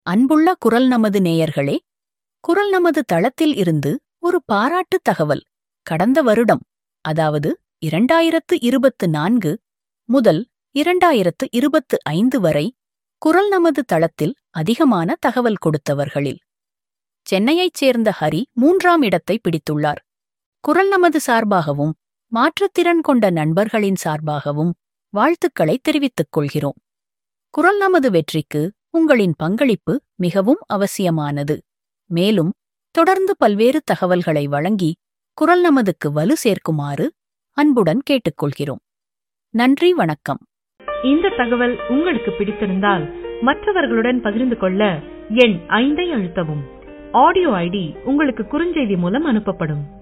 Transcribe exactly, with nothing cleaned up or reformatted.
அன்புள்ள குரல் நமது நேயர்களே, குரல் நமது தளத்தில் இருந்து ஒரு பாராட்டு தகவல். கடந்த வருடம், அதாவது இரண்டாயிரத்து இருபத்து நான்கு முதல் இரண்டாயிரத்து இருபத்து ஐந்து வரை குரல் நமது தளத்தில் அதிகமான தகவல் கொடுத்தவர்களில் சென்னையைச் சேர்ந்த ஹரி மூன்றாம் இடத்தை பிடித்துள்ளார். குரல் நமது சார்பாகவும் மாற்றுத்திறன் கொண்ட நண்பர்களின் சார்பாகவும் வாழ்த்துக்களை தெரிவித்துக் கொள்கிறோம். குரல் நமது வெற்றிக்கு உங்களின் பங்களிப்பு மிகவும் அவசியமானது. மேலும் தொடர்ந்து பல்வேறு தகவல்களை வழங்கி குரல் நமதுக்கு வலு சேர்க்குமாறு அன்புடன் கேட்டுக்கொள்கிறோம். நன்றி, வணக்கம். இந்த தகவல் உங்களுக்கு பிடித்திருந்தால் மற்றவர்களுடன் பகிர்ந்து கொள்ள எண் ஐந்தை அழுத்தவும். ஆடியோ ஐடி உங்களுக்கு குறுஞ்செய்தி மூலம் அனுப்பப்படும்.